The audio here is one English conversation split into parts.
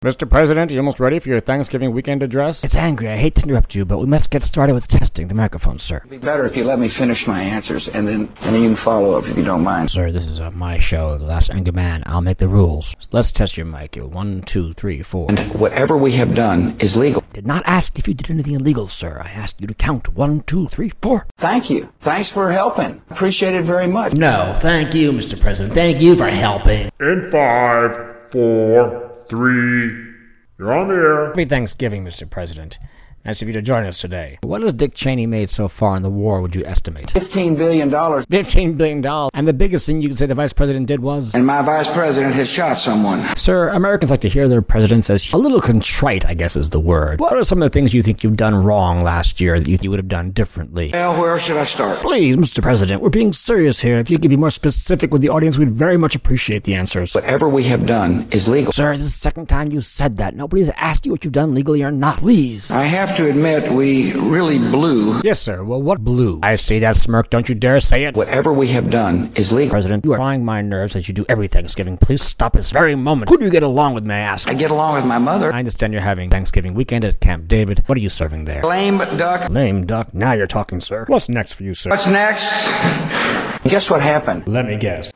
Mr. President, you almost ready for your Thanksgiving weekend address? It's angry. I hate to interrupt you, but we must get started with testing the microphone, sir. It'd be better if you let me finish my answers, and then you can follow up if you don't mind. Sir, this is my show, The Last Angry Man. I'll make the rules. Let's test your mic. 1, 2, 3, 4. And whatever we have done is legal. I did not ask if you did anything illegal, sir. I asked you to count 1, 2, 3, 4. Thank you. Thanks for helping. Appreciate it very much. No, thank you, Mr. President. Thank you for helping. In 5, 4, 3... You're on the air. Happy Thanksgiving, Mr. President. Nice of you to join us today. What has Dick Cheney made so far in the war, would you estimate? $15 billion. $15 billion. And the biggest thing you could say the vice president did was... And my vice president has shot someone. Sir, Americans like to hear their president as a little contrite, I guess is the word. What are some of the things you think you've done wrong last year that you would have done differently? Well, where should I start? Please, Mr. President, we're being serious here. If you could be more specific with the audience, we'd very much appreciate the answers. Whatever we have done is legal. Sir, this is the second time you said that. Nobody's asked you what you've done legally or not. Please. I have to admit, we really blew. Yes, sir. Well, what blew? I see that smirk. Don't you dare say it. Whatever we have done is legal. President, you are trying my nerves as you do every Thanksgiving. Please stop this very moment. Who do you get along with, may I ask? I get along with my mother. I understand you're having Thanksgiving weekend at Camp David. What are you serving there? Lame duck. Lame duck. Now you're talking, sir. What's next for you, sir? What's next? Guess what happened? Let me guess.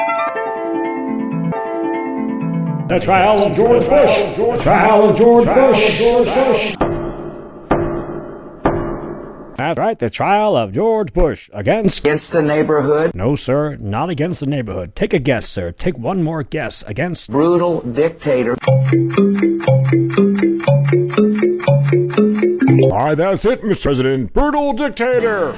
The trial of George Bush. The trial of George Bush. That's right, the trial of George Bush against The neighborhood. No, sir, not against the neighborhood. Take a guess, sir. Take one more guess. Against Brutal dictator. Why, that's it, Mr. President. Brutal dictator.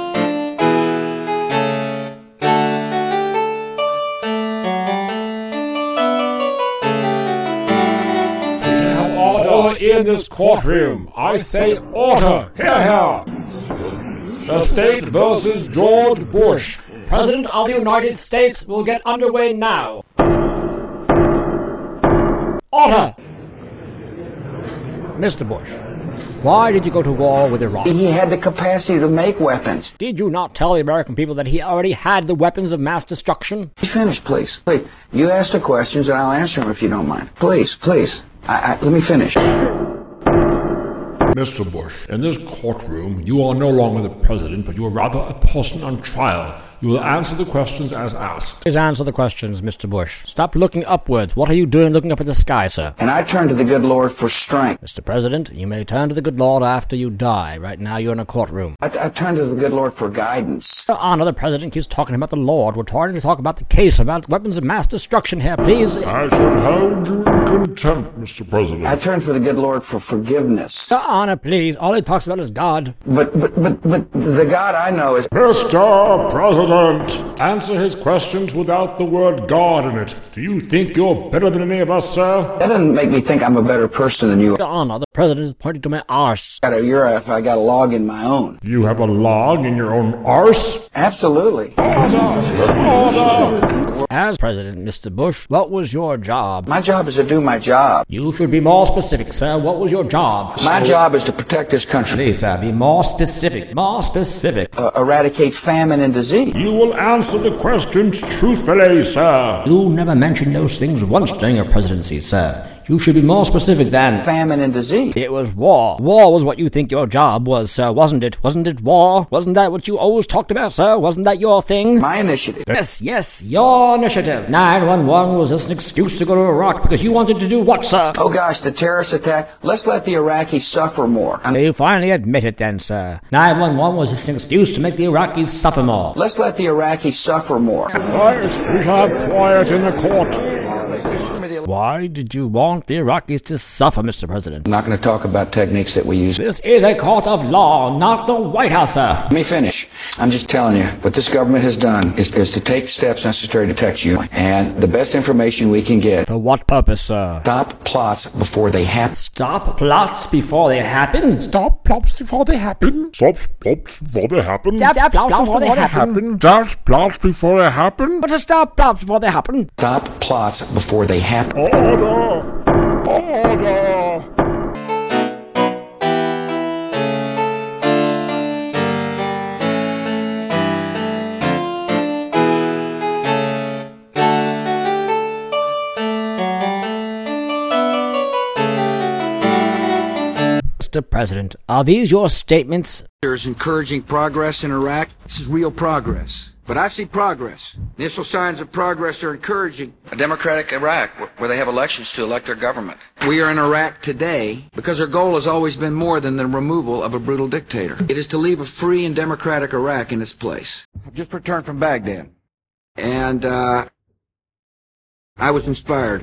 Order in this courtroom. I say order. Hear, hear. The state versus George Bush. President of the United States will get underway now. Order! Mr. Bush, why did you go to war with Iraq? He had the capacity to make weapons. Did you not tell the American people that he already had the weapons of mass destruction? Finish, please. Please. You ask the questions and I'll answer them if you don't mind. Please, please. Let me finish. Mr. Bush, in this courtroom, you are no longer the president, but you are rather a person on trial. You will answer the questions as asked. Please answer the questions, Mr. Bush. Stop looking upwards. What are you doing looking up at the sky, sir? And I turn to the good Lord for strength. Mr. President, you may turn to the good Lord after you die. Right now you're in a courtroom. I turn to the good Lord for guidance. Your Honor, the President keeps talking about the Lord. We're trying to talk about the case about weapons of mass destruction here, please. I should hold you in contempt, Mr. President. I turn to the good Lord for forgiveness. Your Honor, please. All he talks about is God. But the God I know is... Mr. President, answer his questions without the word God in it. Do you think you're better than any of us, sir? That doesn't make me think I'm a better person than you. Your Honor, the President is pointing to my arse. I got a log in my own. You have a log in your own arse? Absolutely. As President, Mr. Bush, what was your job? My job is to do my job. You should be more specific, sir. What was your job? My job is to protect this country. Please, sir, be more specific. More specific. Eradicate famine and disease. You will answer the questions truthfully, sir. You never mentioned those things once during your presidency, sir. You should be more specific than famine and disease. It was war. War was what you think your job was, sir, wasn't it? Wasn't it war? Wasn't that what you always talked about, sir? Wasn't that your thing? My initiative. Yes, your initiative. 911 was just an excuse to go to Iraq because you wanted to do what, sir? Oh gosh, the terrorist attack. Let's let the Iraqis suffer more. You finally admit it then, sir. 911 was just an excuse to make the Iraqis suffer more. Let's let the Iraqis suffer more. Quiet. We shall have quiet in the court. Why did you want the Iraqis to suffer, Mr. President? I'm not going to talk about techniques that we use. This is a court of law, not the White House, sir. Let me finish. I'm just telling you, what this government has done is to take steps necessary to protect you. And the best information we can get. For what purpose, sir? Stop plots before they happen. Stop plots before they happen? Stop plots before they happen? Stop plots before they happen? Stop plots before they happen? Stop plots before they happen? But to stop plots before they happen? Stop plots before they happen. Order! Order! Mr. President, are these your statements? There's encouraging progress in Iraq. This is real progress. But I see progress. Initial signs of progress are encouraging. A democratic Iraq where they have elections to elect their government. We are in Iraq today because our goal has always been more than the removal of a brutal dictator. It is to leave a free and democratic Iraq in its place. I've just returned from Baghdad. And I was inspired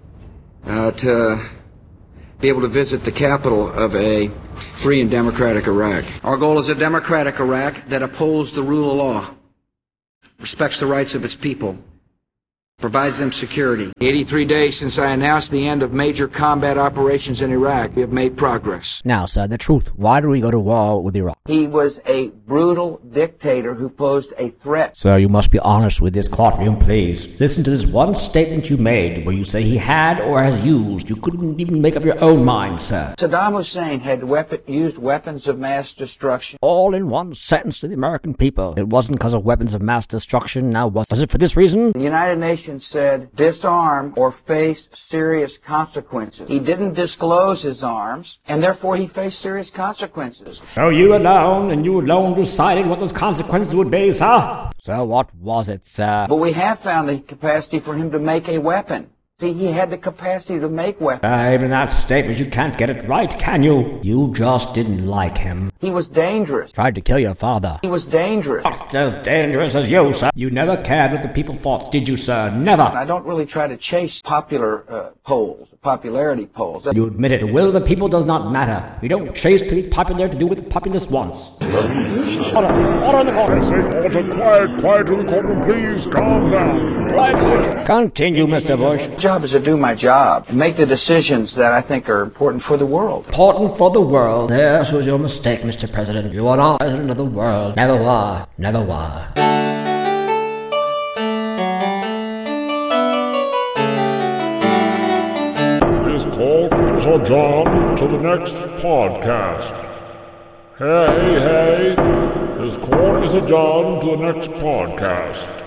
to be able to visit the capital of a free and democratic Iraq. Our goal is a democratic Iraq that upholds the rule of law, respects the rights of its people, provides them security. 83 days since I announced the end of major combat operations in Iraq, we have made progress. Now, sir, the truth. Why do we go to war with Iraq? He was a brutal dictator who posed a threat. Sir, you must be honest with this courtroom, please. Listen to this one statement you made where you say he had or has used. You couldn't even make up your own mind, sir. Saddam Hussein had used weapons of mass destruction. All in one sentence to the American people. It wasn't because of weapons of mass destruction. Now, was it for this reason? The United Nations said, disarm or face serious consequences. He didn't disclose his arms, and therefore he faced serious consequences. So you alone, and you alone decided what those consequences would be, sir? So what was it, sir? But we have found the capacity for him to make a weapon. See, he had the capacity to make weapons. Even that statement, you can't get it right, can you? You just didn't like him. He was dangerous. Tried to kill your father. He was dangerous. Not as dangerous as you, sir. You never cared what the people thought, did you, sir? Never. I don't really try to chase popularity polls. You admit it. Will of the people does not matter. We don't chase to be popular to do what the populace wants. Order in the courtroom. I say order, quiet in the courtroom, please. Calm down. Quiet. Continue, Mr. Bush. My job is to do my job and make the decisions that I think are important for the world. Important for the world. This was your mistake, Mr. President. You are not president of the world. Never were. Never were. This court is adjourned to the next podcast. Hey, this court is adjourned to the next podcast.